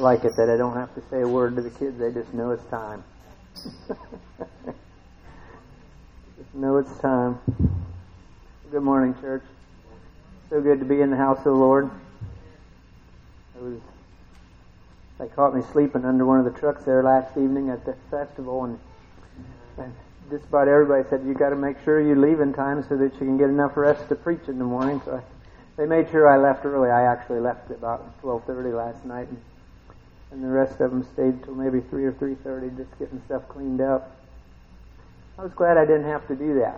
like it that I don't have to say a word to the kids. They just know it's time. Just know it's time. Good morning, church. So good to be in the house of the Lord. They caught me sleeping under one of the trucks there last evening at the festival, and just about everybody said, you got to make sure you leave in time so that you can get enough rest to preach in the morning. So they made sure I left early. I actually left at about 12:30 last night, and the rest of them stayed till maybe 3 or 3:30 just getting stuff cleaned up. I was glad I didn't have to do that.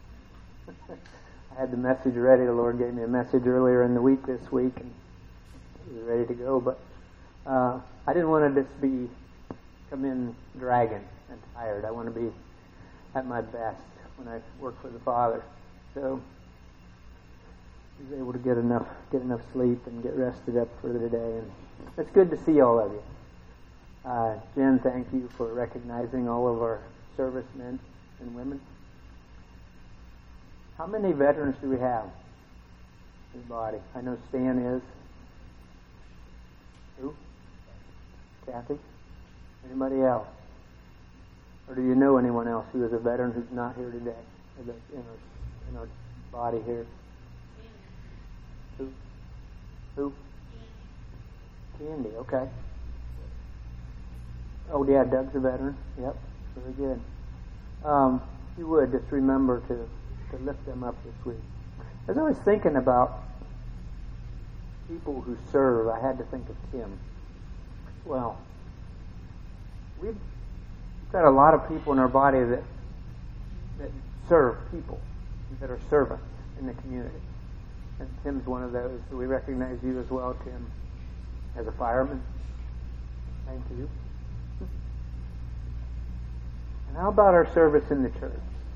I had the message ready. The Lord gave me a message earlier in the week this week, and it was ready to go, but I didn't want to just come in dragging and tired. I want to be at my best when I work for the Father. So I was able to get enough sleep and get rested up for the day. And it's good to see all of you. Jen, thank you for recognizing all of our servicemen and women. How many veterans do we have in the body? I know Stan is. Who? Kathy? Anybody else? Or do you know anyone else who is a veteran who's not here today? In our body here? Who? Candy, okay. Oh, yeah, Doug's a veteran. Yep, very good. If you would, just remember to lift them up this week. As I was thinking about people who serve, I had to think of Tim. Well, we've got a lot of people in our body that serve people, that are servants in the community. And Tim's one of those. So we recognize you as well, Tim, as a fireman. Thank you. And how about our service in the church?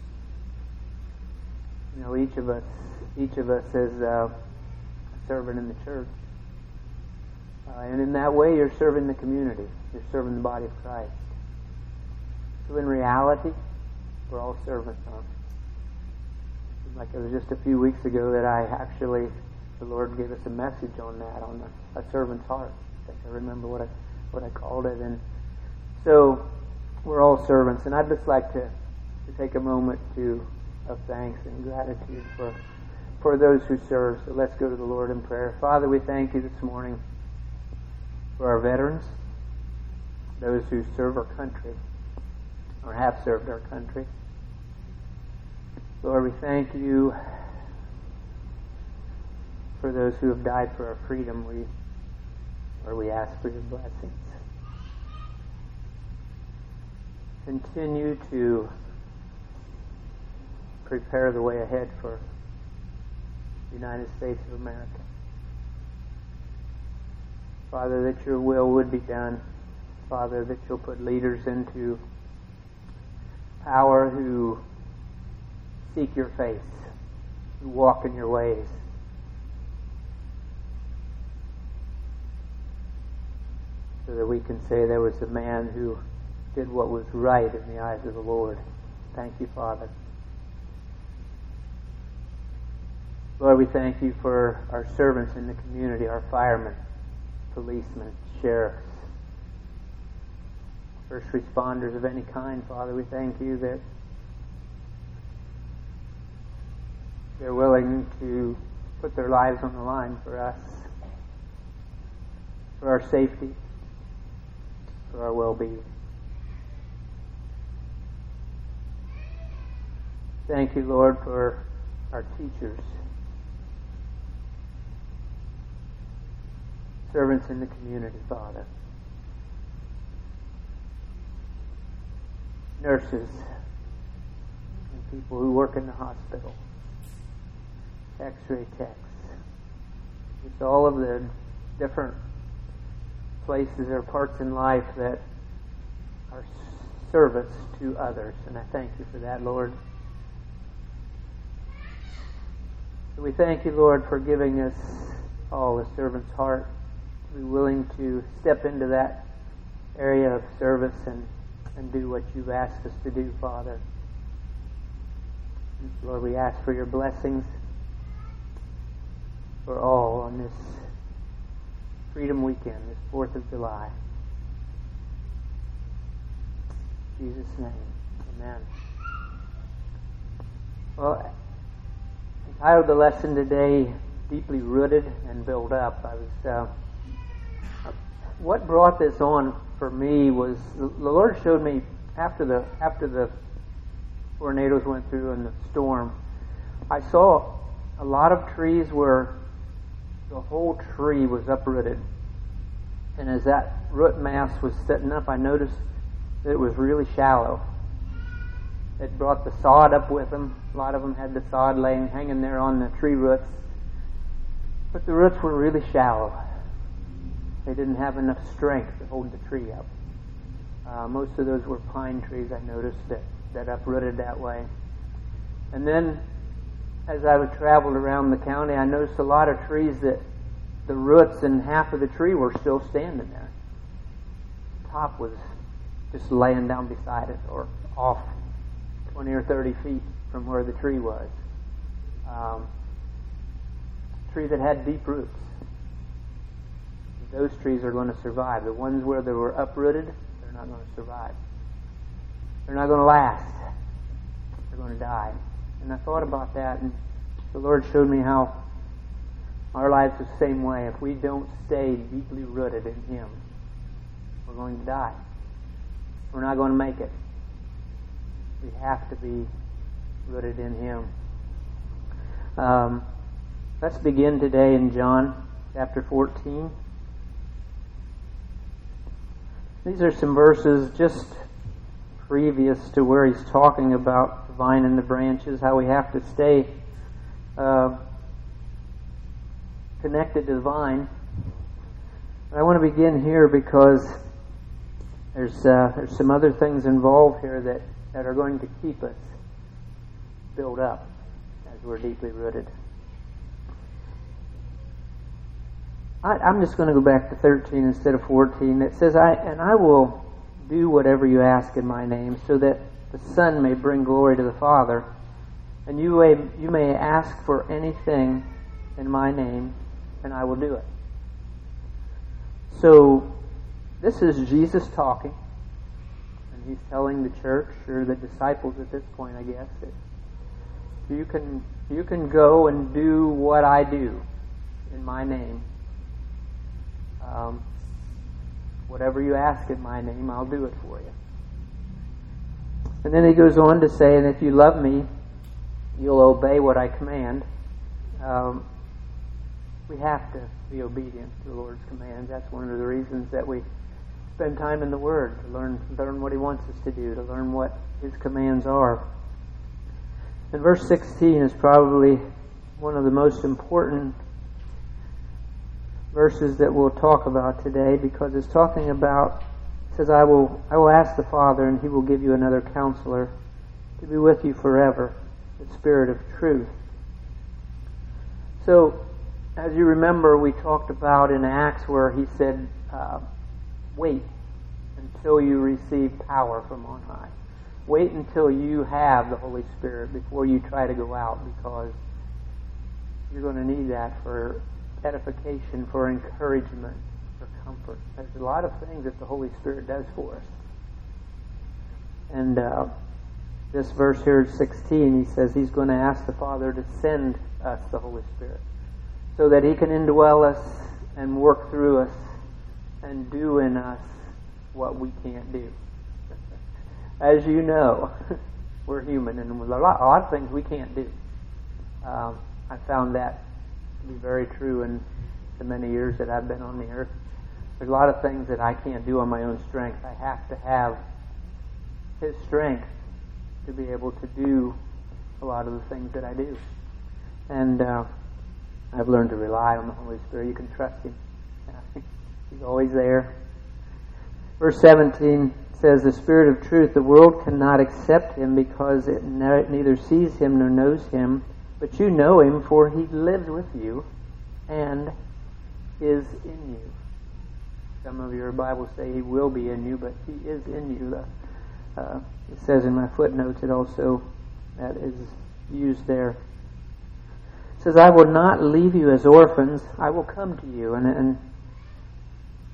You know, each of us is a servant in the church. And in that way, you're serving the community. You're serving the body of Christ. So in reality, we're all servants, huh? Like it was just a few weeks ago that the Lord gave us a message on that, on a servant's heart. I think I remember what I called it. And so we're all servants. And I'd just like to take a moment of thanks and gratitude for those who serve. So let's go to the Lord in prayer. Father, we thank you this morning for our veterans, those who serve our country or have served our country. Lord, we thank you for those who have died for our freedom. We ask for your blessings. Continue to prepare the way ahead for the United States of America. Father, that your will would be done. Father, that you'll put leaders into power who seek your face, who walk in your ways. So that we can say there was a man who did what was right in the eyes of the Lord. Thank you, Father. Lord, we thank you for our servants in the community, our firemen, policemen, sheriffs, first responders of any kind. Father, we thank you that they're willing to put their lives on the line for us, for our safety, for our well-being. Thank you, Lord, for our teachers, servants in the community, Father, nurses, and people who work in the hospital, X-ray techs, just all of the different places or parts in life that are service to others. And I thank you for that, Lord. So we thank you, Lord, for giving us all a servant's heart, to be willing to step into that area of service and do what you've asked us to do, Father. And Lord, we ask for your blessings for all on this Freedom Weekend, this 4th of July. In Jesus' name, amen. Well, I entitled the lesson today, Deeply Rooted and Built Up. What brought this on for me was the Lord showed me after the tornadoes went through and the storm, I saw a lot of trees where the whole tree was uprooted. And as that root mass was setting up, I noticed that it was really shallow. It brought the sod up with them. A lot of them had the sod hanging there on the tree roots. But the roots were really shallow. They didn't have enough strength to hold the tree up. Most of those were pine trees, I noticed, that uprooted that way. And then, as I traveled around the county, I noticed a lot of trees that the roots and half of the tree were still standing there. The top was just laying down beside it, or off 20 or 30 feet from where the tree was. A tree that had deep roots. Those trees are going to survive. The ones where they were uprooted, they're not going to survive. They're not going to last. They're going to die. And I thought about that, and the Lord showed me how our lives are the same way. If we don't stay deeply rooted in Him, we're going to die. We're not going to make it. We have to be rooted in Him. Let's begin today in John chapter 14. These are some verses just previous to where he's talking about the vine and the branches, how we have to stay connected to the vine. I want to begin here because there's some other things involved here that are going to keep us built up as we're deeply rooted. I'm just going to go back to 13 instead of 14. It says, I will do whatever you ask in my name, so that the Son may bring glory to the Father. And you may ask for anything in my name, and I will do it. So, this is Jesus talking, and He's telling the church, or the disciples at this point, I guess, that you can go and do what I do in my name. Whatever you ask in my name, I'll do it for you. And then he goes on to say, and if you love me, you'll obey what I command. We have to be obedient to the Lord's commands. That's one of the reasons that we spend time in the Word, to learn what He wants us to do, to learn what His commands are. And verse 16 is probably one of the most important verses that we'll talk about today, because it's talking about, it says, I will ask the Father, and He will give you another counselor to be with you forever, the Spirit of truth. So, as you remember, we talked about in Acts where He said, wait until you receive power from on high. Wait until you have the Holy Spirit before you try to go out, because you're going to need that for edification, for encouragement, for comfort. There's a lot of things that the Holy Spirit does for us. And this verse here, 16, he says He's going to ask the Father to send us the Holy Spirit so that He can indwell us and work through us and do in us what we can't do. As you know, we're human, and a lot of things we can't do. I found that to be very true in the many years that I've been on the earth. There's a lot of things that I can't do on my own strength. I have to have His strength to be able to do a lot of the things that I do. And I've learned to rely on the Holy Spirit. You can trust Him. He's always there. Verse 17 says, the Spirit of truth, the world cannot accept Him because it neither sees Him nor knows Him, but you know Him, for He lives with you and is in you. Some of your Bibles say He will be in you, but He is in you. It says in my footnotes, it also that is used there. It says, I will not leave you as orphans. I will come to you. And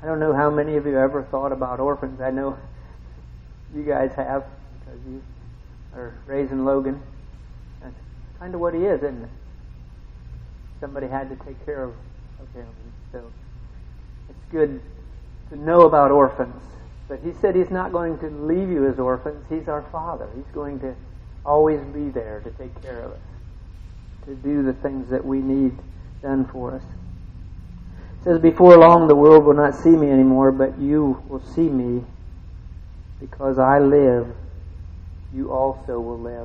I don't know how many of you ever thought about orphans. I know you guys have, because you are raising Logan. That's kind of what he is, isn't it? Somebody had to take care of him. So it's good to know about orphans. But he said he's not going to leave you as orphans. He's our Father. He's going to always be there to take care of us, to do the things that we need done for us. It says, before long the world will not see me anymore, but you will see me. Because I live, you also will live.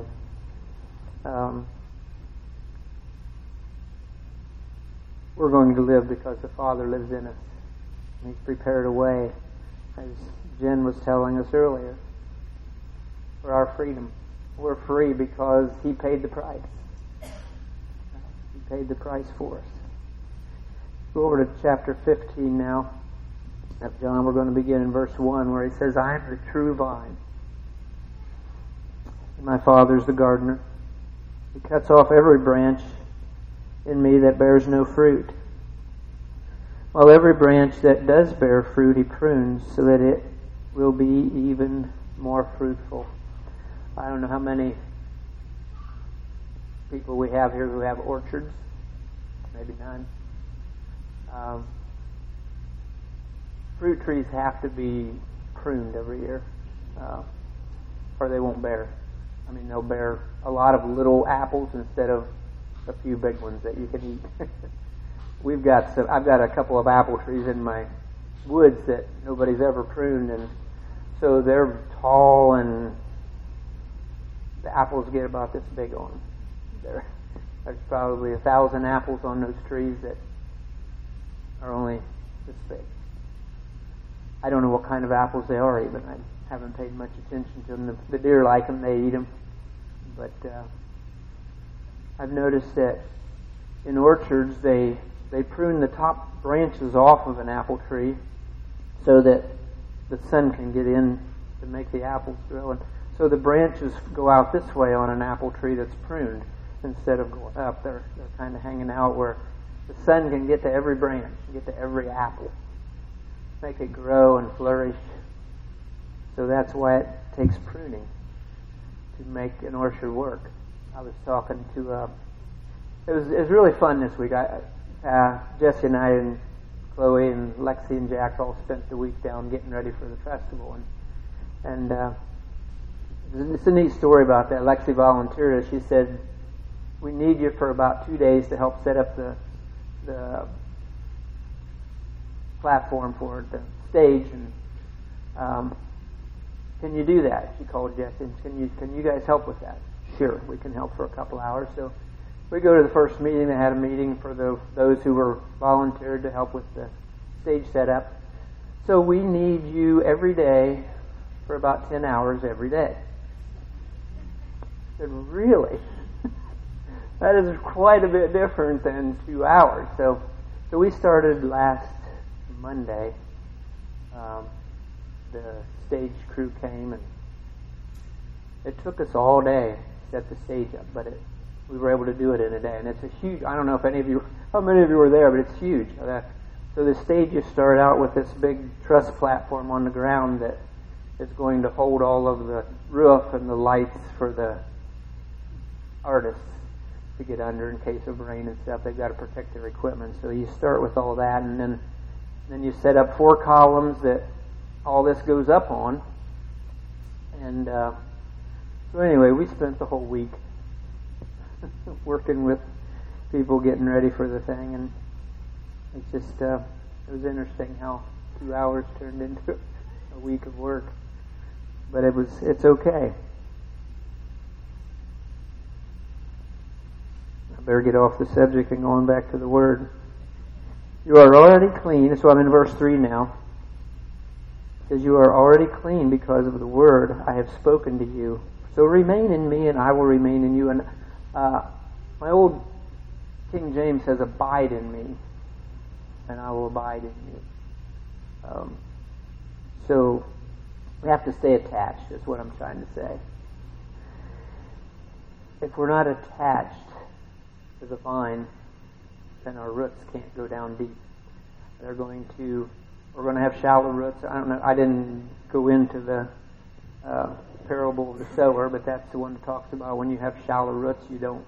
We're going to live because the Father lives in us. And He's prepared a way, as Jen was telling us earlier, for our freedom. We're free because He paid the price. He paid the price for us. Go over to chapter 15 now of John. We're going to begin in verse 1, where he says, I am the true vine, and my Father is the gardener. He cuts off every branch in me that bears no fruit, while every branch that does bear fruit He prunes, so that it will be even more fruitful. I don't know how many people we have here who have orchards. Maybe none. Fruit trees have to be pruned every year, or they won't bear. I mean, they'll bear a lot of little apples instead of a few big ones that you can eat. I've got a couple of apple trees in my woods that nobody's ever pruned, and so they're tall, and the apples get about this big on them. There's probably 1,000 apples on those trees that are only this big. I don't know what kind of apples they are even. I haven't paid much attention to them. The deer like them, they eat them. But I've noticed that in orchards they prune the top branches off of an apple tree so that the sun can get in to make the apples grow. And so the branches go out this way on an apple tree that's pruned instead of going up. They're kind of hanging out where the sun can get to every branch, get to every apple, make it grow and flourish. So that's why it takes pruning to make an orchard work. I was talking to it was really fun this week. Jesse and I and Chloe and Lexi and Jack all spent the week down getting ready for the festival, and it's a neat story about that. Lexi volunteered. She said, "We need you for about 2 days to help set up the platform for the stage, and can you do that?" She called Jesse, and can you guys help with that? Sure, we can help for a couple hours. So we go to the first meeting. They had a meeting for those who were volunteered to help with the stage setup. So we need you every day for about 10 hours every day. I said, really? That is quite a bit different than 2 hours. So we started last Monday. The stage crew came, and it took us all day to set the stage up, but we were able to do it in a day. And it's a huge, I don't know if how many of you were there, but it's huge. So the stage, you start out with this big truss platform on the ground that is going to hold all of the roof and the lights for the artists to get under in case of rain and stuff. They've got to protect their equipment. So you start with all that, and then you set up 4 columns that all this goes up on. And so anyway, we spent the whole week working with people getting ready for the thing, and it's just it was interesting how 2 hours turned into a week of work. But it's okay. I better get off the subject and go on back to the Word. You are already clean. So I'm in verse 3 now. It says, you are already clean because of the word I have spoken to you. So remain in me, and I will remain in you. And my old King James says, abide in me, and I will abide in you. So we have to stay attached, is what I'm trying to say. If we're not attached to the vine, then our roots can't go down deep. We're we're going to have shallow roots. I don't know. I didn't go into the parable of the sower, but that's the one that talks about when you have shallow roots, you don't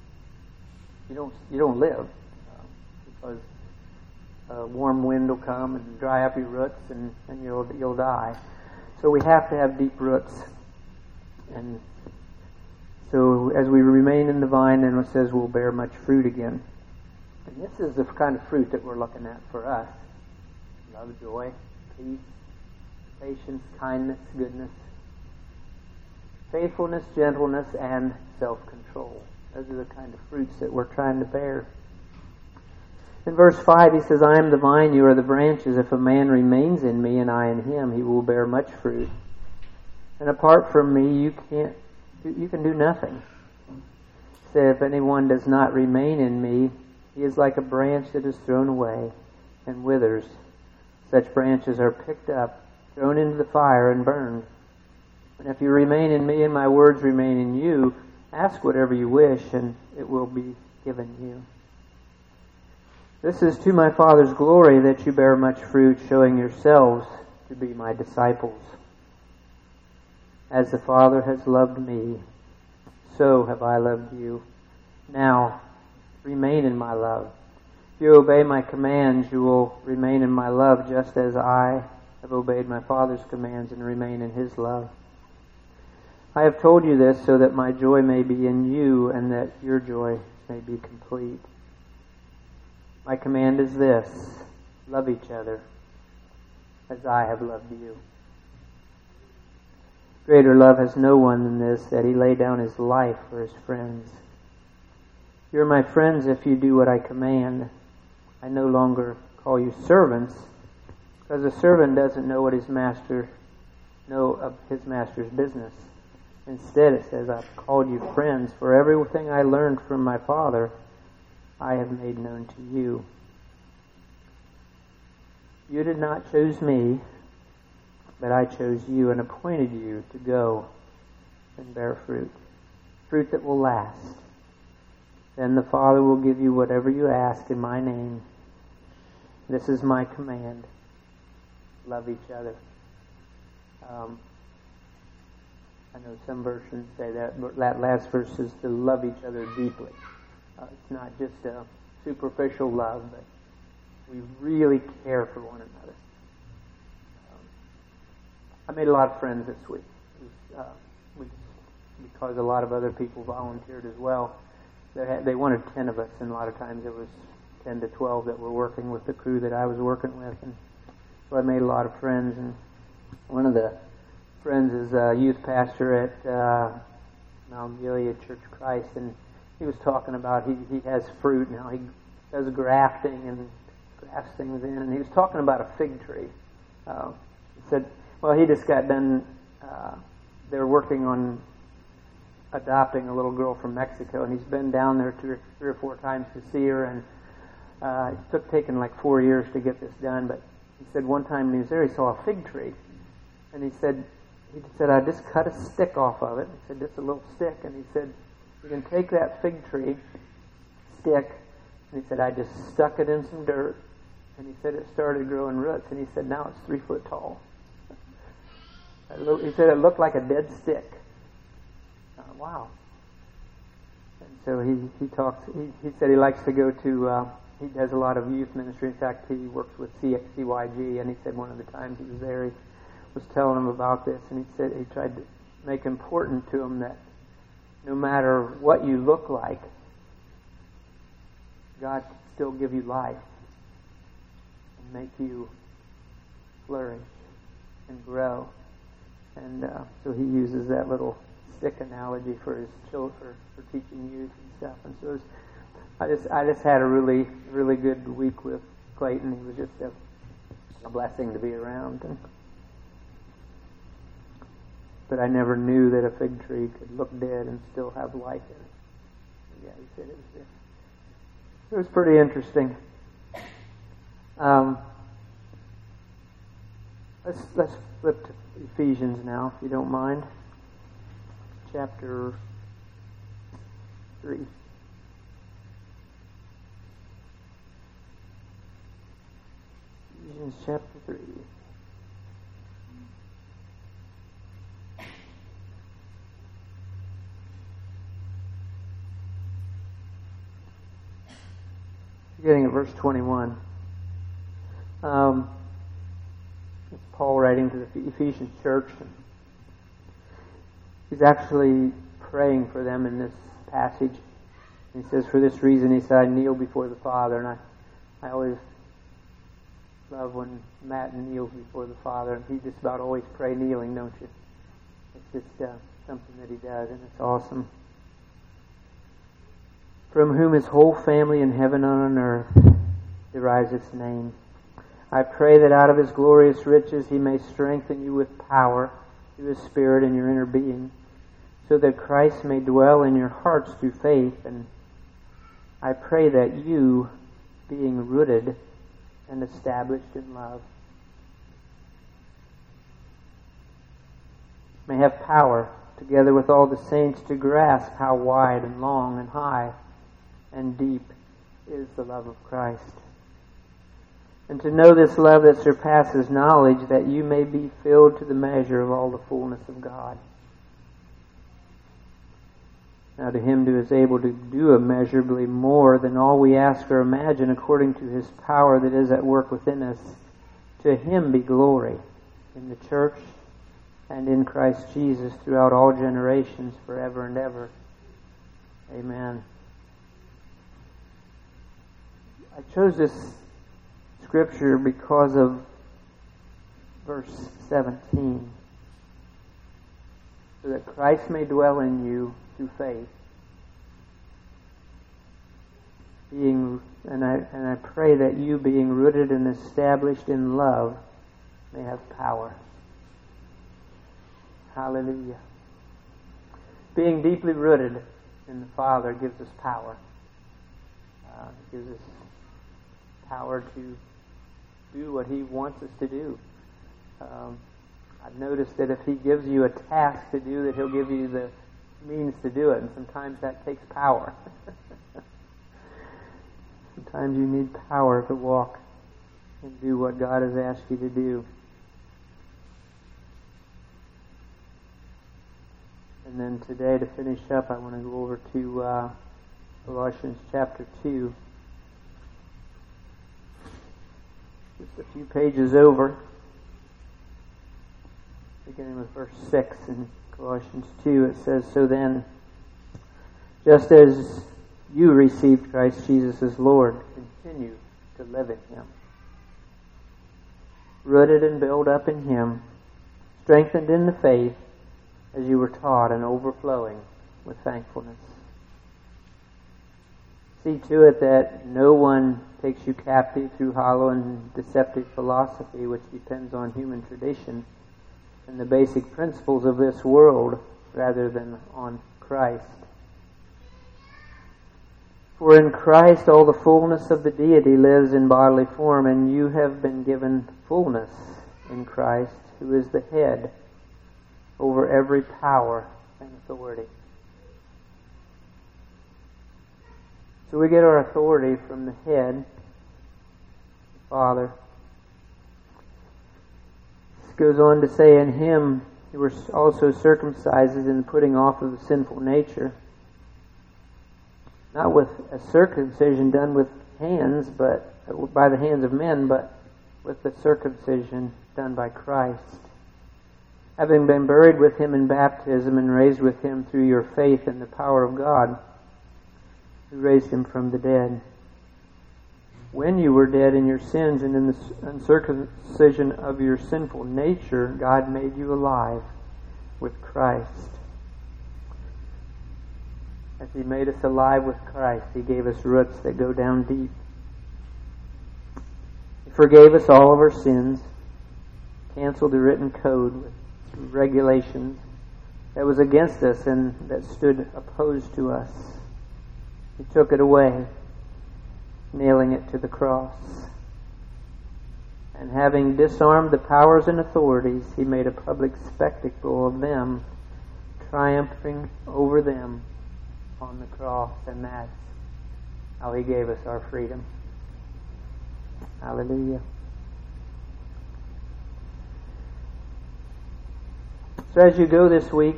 live because a warm wind will come and dry up your roots, and you'll die. So we have to have deep roots, and so as we remain in the vine, then it says we'll bear much fruit again. And this is the kind of fruit that we're looking at for us: love, joy, peace, patience, kindness, goodness, faithfulness, gentleness, and self-control. Those are the kind of fruits that we're trying to bear. In verse 5, he says, I am the vine, you are the branches. If a man remains in me and I in him, he will bear much fruit. And apart from me, you can do nothing. He said, if anyone does not remain in me, he is like a branch that is thrown away and withers. Such branches are picked up, thrown into the fire, and burned. And if you remain in me and my words remain in you, ask whatever you wish, and it will be given you. This is to my Father's glory that you bear much fruit, showing yourselves to be my disciples. As the Father has loved me, so have I loved you. Now, remain in my love. If you obey my commands, you will remain in my love, just as I have obeyed my Father's commands and remain in his love. I have told you this so that my joy may be in you and that your joy may be complete. My command is this: love each other as I have loved you. Greater love has no one than this, that he lay down his life for his friends. You are my friends if you do what I command. I no longer call you servants, because a servant doesn't know what his master of his master's business. Instead, it says, I've called you friends, for everything I learned from my Father I have made known to you. You did not choose me, but I chose you and appointed you to go and bear fruit, fruit that will last. Then the Father will give you whatever you ask in my name. This is my command: love each other. I know some versions say that last verse is to love each other deeply. It's not just a superficial love, but we really care for one another. I made a lot of friends this week. Because a lot of other people volunteered as well. They wanted 10 of us, and a lot of times it was 10 to 12 that were working with the crew that I was working with. And so I made a lot of friends, and one of the friends is a youth pastor at Mount Gilead Church of Christ, and he was talking about he has fruit now. He does grafting and grafts things in, and he was talking about a fig tree. He said, well, he just got done. They're working on adopting a little girl from Mexico, and he's been down there three or four times to see her, and it's taken like 4 years to get this done. But he said one time when he was there, he saw a fig tree, and he said, I just cut a stick off of it. He said, just a little stick, and he said, you can take that fig tree stick, and he said, I just stuck it in some dirt, and he said it started growing roots, and he said now it's 3 foot tall. He said it looked like a dead stick. Wow. And so he talks. He said he likes to go to. He does a lot of youth ministry. In fact, he works with CYG, and he said one of the times he was there, he was telling them about this, and he said he tried to make important to them that no matter what you look like, God can still give you life and make you flourish and grow. And so he uses that little stick analogy for his children, for teaching youth and stuff. And so I just had a really, really good week with Clayton. He was just a blessing to be around. But I never knew that a fig tree could look dead and still have life in it. Yeah, he said it was pretty interesting. Let's flip to Ephesians now, if you don't mind. Chapter 3. Ephesians Ephesians chapter 3. Beginning at verse 21. It's Paul writing to the Ephesian church. He's actually praying for them in this passage. He says, for this reason, he said, I kneel before the Father. And I always love when Matt kneels before the Father. And he just about always pray kneeling, don't you? It's just something that he does, and it's awesome. From whom his whole family in heaven and on earth derives its name. I pray that out of his glorious riches he may strengthen you with power through his Spirit in your inner being, so that Christ may dwell in your hearts through faith. And I pray that you, being rooted and established in love, may have power, together with all the saints, to grasp how wide and long and high and deep is the love of Christ, and to know this love that surpasses knowledge, that you may be filled to the measure of all the fullness of God. Now to him who is able to do immeasurably more than all we ask or imagine, according to his power that is at work within us, to him be glory in the church and in Christ Jesus throughout all generations, forever and ever. Amen. I chose this scripture because of verse 17. So that Christ may dwell in you through faith. And I pray that you, being rooted and established in love, may have power. Hallelujah. Being deeply rooted in the Father gives us power. It gives us power to do what he wants us to do. I've noticed that if he gives you a task to do, that he'll give you the means to do it, and sometimes that takes power. Sometimes you need power to walk and do what God has asked you to do. And then today, to finish up, I want to go over to Colossians chapter 2. Just a few pages over, beginning with verse 6 in Colossians 2, it says, So then, just as you received Christ Jesus as Lord, continue to live in him, rooted and built up in him, strengthened in the faith as you were taught, and overflowing with thankfulness. See to it that no one takes you captive through hollow and deceptive philosophy, which depends on human tradition and the basic principles of this world rather than on Christ. For in Christ all the fullness of the deity lives in bodily form, and you have been given fullness in Christ, who is the head over every power and authority. So we get our authority from the head, the Father. This goes on to say, in him you were also circumcised in the putting off of the sinful nature, not with a circumcision done with hands, but by the hands of men, but with the circumcision done by Christ, having been buried with him in baptism and raised with him through your faith in the power of God, who raised him from the dead. When you were dead in your sins and in the uncircumcision of your sinful nature, God made you alive with Christ. As he made us alive with Christ, he gave us roots that go down deep. He forgave us all of our sins, canceled the written code with regulations that was against us and that stood opposed to us. He took it away, nailing it to the cross. And having disarmed the powers and authorities, he made a public spectacle of them, triumphing over them on the cross. And that's how he gave us our freedom. Hallelujah. So as you go this week,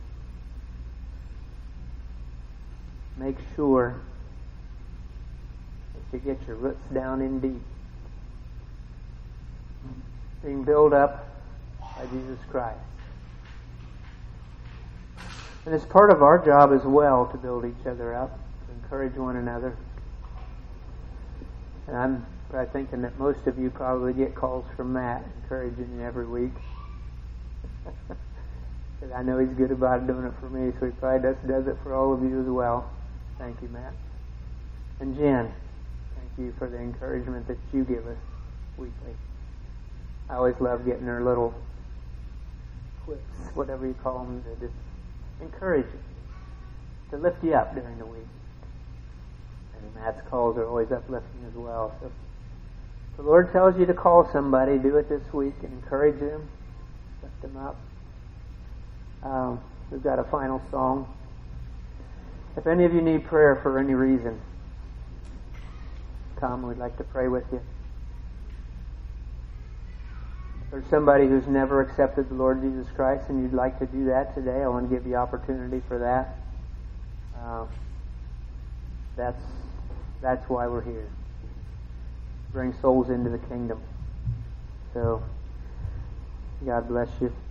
make sure that you get your roots down in deep, being built up by Jesus Christ. And it's part of our job as well to build each other up, to encourage one another. And I'm thinking that most of you probably get calls from Matt encouraging you every week. Because I know he's good about doing it for me, so he probably does it for all of you as well. Thank you, Matt. And Jen, thank you for the encouragement that you give us weekly. I always love getting her little quips, whatever you call them, to just encourage you, to lift you up during the week. And Matt's calls are always uplifting as well. So if the Lord tells you to call somebody, do it this week and encourage them, lift them up. We've got a final song. If any of you need prayer for any reason, come, we'd like to pray with you. If there's somebody who's never accepted the Lord Jesus Christ and you'd like to do that today, I want to give you opportunity for that. That's why we're here. Bring souls into the kingdom. So, God bless you.